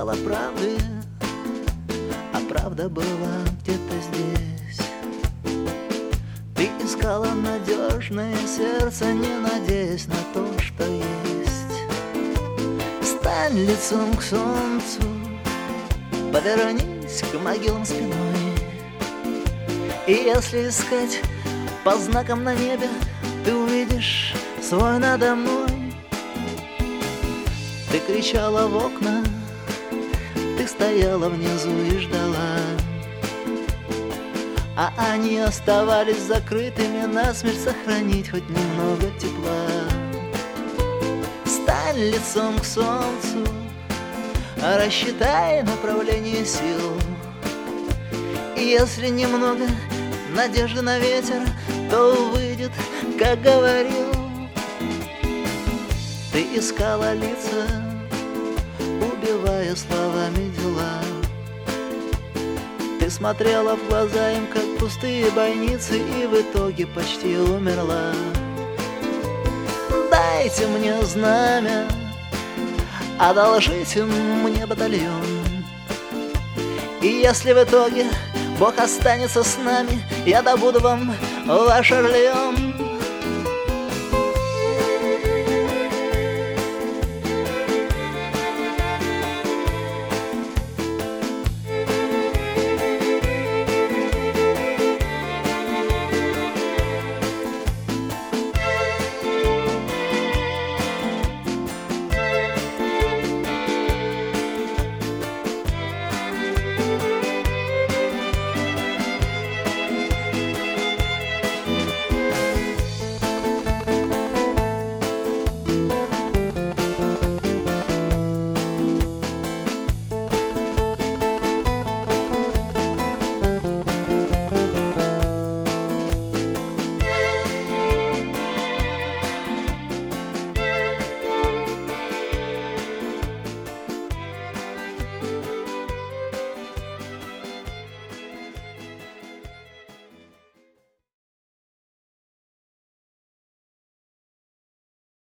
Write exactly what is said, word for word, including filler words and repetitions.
искала правды, а правда была где-то здесь. Ты искала надежное сердце, не надеясь на то, что есть. Стань лицом к солнцу, повернись к могилам спиной. И если искать по знакам на небе, ты увидишь свой надо мной. Ты кричала в окна, ты стояла внизу и ждала, а они оставались закрытыми, насмерть сохранить хоть немного тепла. Стань лицом к солнцу, рассчитай направление сил. И если немного надежды на ветер, то выйдет, как говорил. Ты искала лица, убивая словами дела. Ты смотрела в глаза им, как пустые бойницы, и в итоге почти умерла. Дайте мне знамя, одолжите мне батальон. И если в итоге Бог останется с нами, я добуду вам ваш Орлеон.